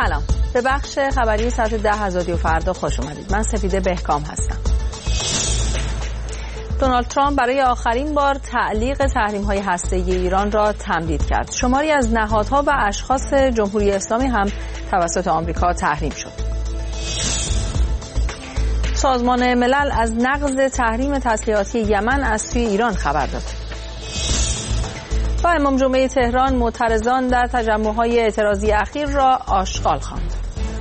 سلام، به بخش خبری ساعت 10 از رادیو فردا خوش اومدید. من سپیده بهکام هستم. دونالد ترامپ برای آخرین بار تعلیق تحریم‌های هسته‌ای ایران را تمدید کرد. شماری از نهادها و اشخاص جمهوری اسلامی هم توسط آمریکا تحریم شد. سازمان ملل از نقض تحریم تسلیحاتی یمن از سوی ایران خبر داد. و امام جمعه تهران معترضان در تجمع‌های اعتراضی اخیر را آشغال خواند.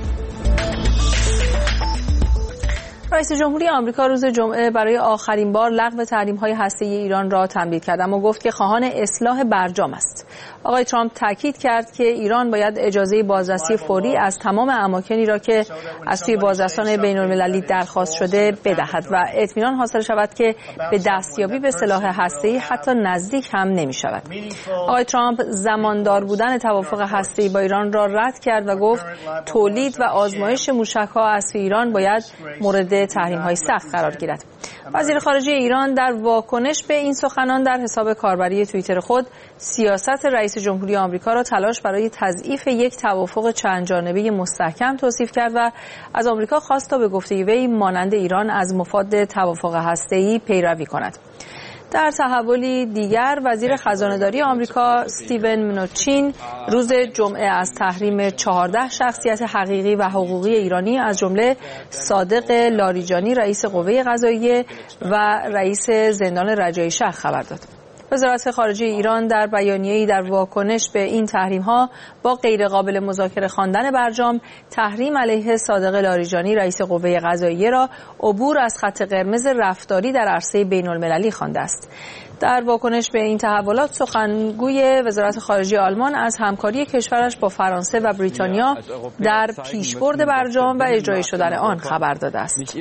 رئیس جمهوری آمریکا روز جمعه برای آخرین بار لغو تحریم‌های هسته‌ای ایران را تمدید کرد، اما گفت که خواهان اصلاح برجام است. آقای ترامپ تاکید کرد که ایران باید اجازه بازرسی فوری از تمام اماکنی را که از سوی بازرسان بین‌المللی درخواست شده بدهد و اطمینان حاصل شود که به دستیابی به سلاح هسته‌ای حتی نزدیک هم نمی‌شود. آقای ترامپ زماندار بودن توافق هسته‌ای با ایران را رد کرد و گفت تولید و آزمایش موشک‌ها از سوی ایران باید مورد تحریم‌های سخت قرار گیرد. وزیر خارجه ایران در واکنش به این سخنان در حساب کاربری توییتر خود سیاست رئیس جمهوری آمریکا را تلاش برای تضعیف یک توافق چند جانبه مستحکم توصیف کرد و از آمریکا خواست تا به گفته وی مانند ایران از مفاد توافق هسته‌ای پیروی کند. در تحولی دیگر وزیر خزانه‌داری آمریکا استیون منوچین روز جمعه از تحریم 14 شخصیت حقیقی و حقوقی ایرانی از جمله صادق لاریجانی رئیس قوه قضاییه و رئیس زندان رجایی شهر خبر داد. وزارت خارجه ایران در بیانیه‌ای در واکنش به این تحریم‌ها با غیرقابل مذاکره خواندن برجام تحریم علیه صادق لاریجانی رئیس قوه قضاییه را عبور از خط قرمز رفتاری در عرصه بین‌المللی خوانده است. در واکنش به این تحولات سخنگوی وزارت خارجه آلمان از همکاری کشورش با فرانسه و بریتانیا در پیشبرد برجام و اجرای شدن آن خبر داده است.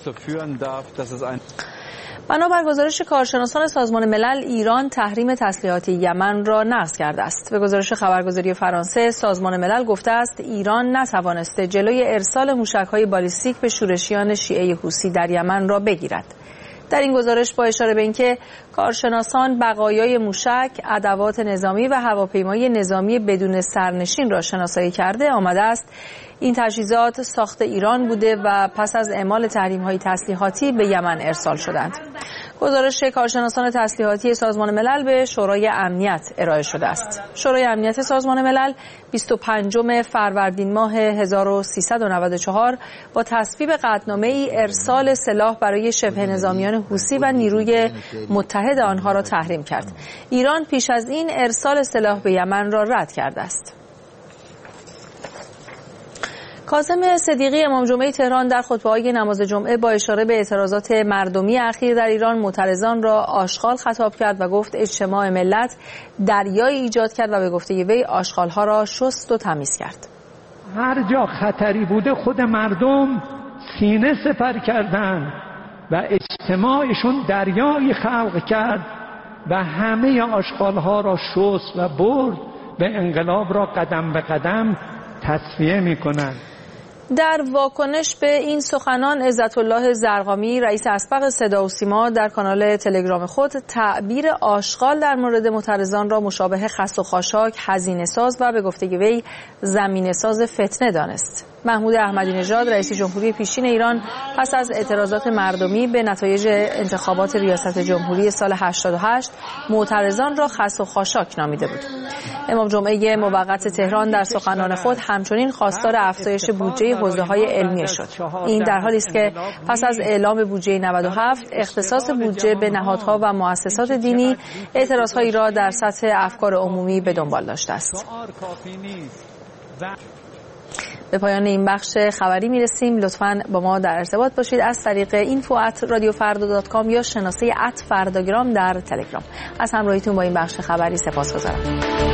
بنابر گزارش کارشناسان سازمان ملل، ایران تحریم تسلیحات یمن را نقض کرده است. به گزارش خبرگزاری فرانسه، سازمان ملل گفته است ایران نتوانسته جلوی ارسال موشک‌های بالیستیک به شورشیان شیعه حوثی در یمن را بگیرد. در این گزارش با اشاره به اینکه کارشناسان بقایای موشک، ادوات نظامی و هواپیمای نظامی بدون سرنشین را شناسایی کرده، آمده است این تجهیزات ساخت ایران بوده و پس از اعمال تحریم‌های تسلیحاتی به یمن ارسال شدند. گزارش کارشناسان تسلیحاتی سازمان ملل به شورای امنیت ارائه شده است. شورای امنیت سازمان ملل 25 فروردین ماه 1394 با تصویب قطعنامه‌ای ارسال سلاح برای شبه نظامیان حوثی و نیروی متحد آنها را تحریم کرد. ایران پیش از این ارسال سلاح به یمن را رد کرده است. کاظم صدیقی امام جمعه تهران در خطبه‌های نماز جمعه با اشاره به اعتراضات مردمی اخیر در ایران معترضان را آشغال خطاب کرد و گفت اجتماع ملت دریایی ایجاد کرد و به گفته وی آشغال‌ها را شست و تمیز کرد. هر جا خطری بوده خود مردم سینه سپر کردند و اجتماعشون دریایی خلق کرد و همه آشغال‌ها را شست و برد و انقلاب را قدم به قدم تصفیه می‌کنند. در واکنش به این سخنان عزت‌الله زرقامی رئیس اسبق صدا و سیما در کانال تلگرام خود تعبیر آشغال در مورد معترضان را مشابه خس و خاشاک، هزینه‌ساز و به گفته وی زمینه‌ساز فتنه دانست. محمود احمدی نژاد رئیس جمهوری پیشین ایران پس از اعتراضات مردمی به نتایج انتخابات ریاست جمهوری سال 88 معترضان را خس و خاشاک نامیده بود. امام جمعه موقت تهران در سخنان خود همچنین خواستار افزایش بودجه حوزه‌های علمیه شد. این در حالی است که پس از اعلام بودجه 97 اختصاص بودجه به نهادها و مؤسسات دینی اعتراضهایی را در سطح افکار عمومی به دنبال داشته است. به پایان این بخش خبری میرسیم. لطفاً با ما در ارتباط باشید از طریق info@radiofarda.com یا شناسه @فرداگرام در تلگرام. از همراهیتون با این بخش خبری سپاسگزارم.